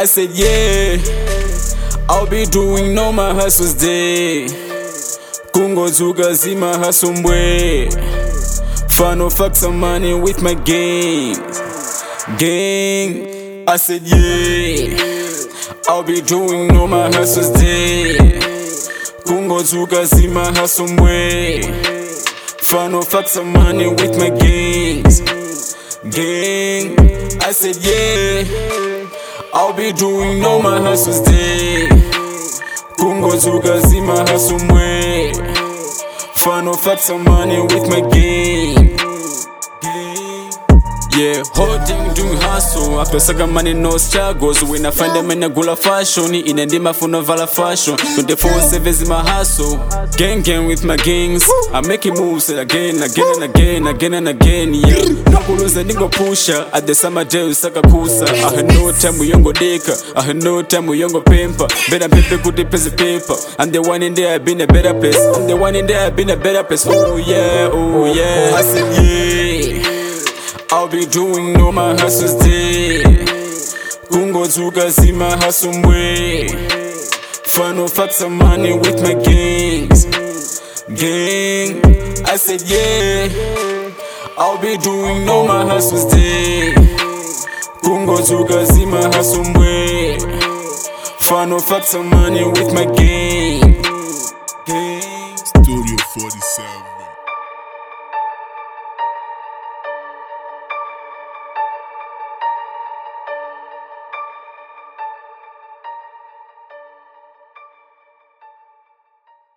I said yeah, I'll be doing all my hustles day. Kungozuka zima hasumbwe. Fano fuck some money with my gang. I said yeah, I'll be doing all my hustles day. Kungozuka zima hasumbwe. Fano fuck some money with my gangs. I said yeah, I'll be doing all my hustles day. Kungozuka zima hasumwe. Fano fuck some money with my gang. Yeah, holding doing hustle. After saga money no struggles. When I find them in a gula fashion, in a dima for vala fashion. 24/7 is my hustle. Gang with my gangs. I'm making moves again. Yeah, nakuluza ningo pusha. At the summer day usaka kusa. I had no time we yongo deka. I had no time we yongo pamper. Better paper good pesa paper. I'm the one in there I've been a better place. I'm the one in there I've been a better place. Oh yeah. I said yeah, I'll be doing all my hustles day. Kungozuka zima hasumbwe. Fano fuck some money with my gangs. I said yeah, I'll be doing all my hustles day. Kungozuka zima hasumbwe. Fano fuck some money with my gang.